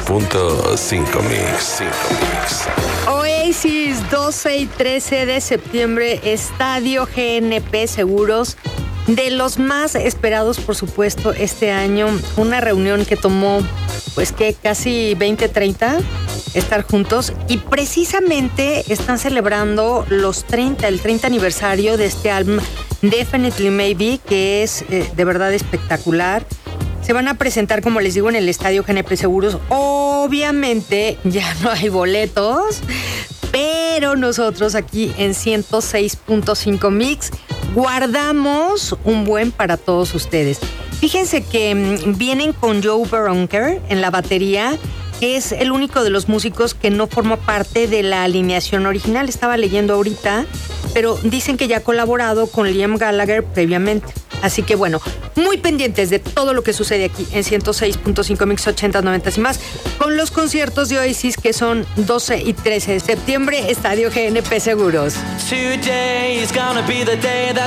106.5 Mix. Oasis, 12 y 13 de septiembre, Estadio GNP Seguros. De los más esperados, por supuesto, este año. Una reunión que tomó, pues, que casi 20, 30 estar juntos. Y precisamente están celebrando el 30 aniversario de este álbum Definitely Maybe, que es de verdad espectacular. Se van a presentar, como les digo, en el Estadio GNP Seguros. Obviamente ya no hay boletos, pero nosotros aquí en 106.5 Mix guardamos un buen para todos ustedes. Fíjense que vienen con Joe Veronker en la batería, que es el único de los músicos que no forma parte de la alineación original. Estaba leyendo ahorita, pero dicen que ya ha colaborado con Liam Gallagher previamente. Así que bueno, muy pendientes de todo lo que sucede aquí en 106.5 Mix 80, 90 y más, con los conciertos de Oasis que son 12 y 13 de septiembre, Estadio GNP Seguros. Today is gonna be the day that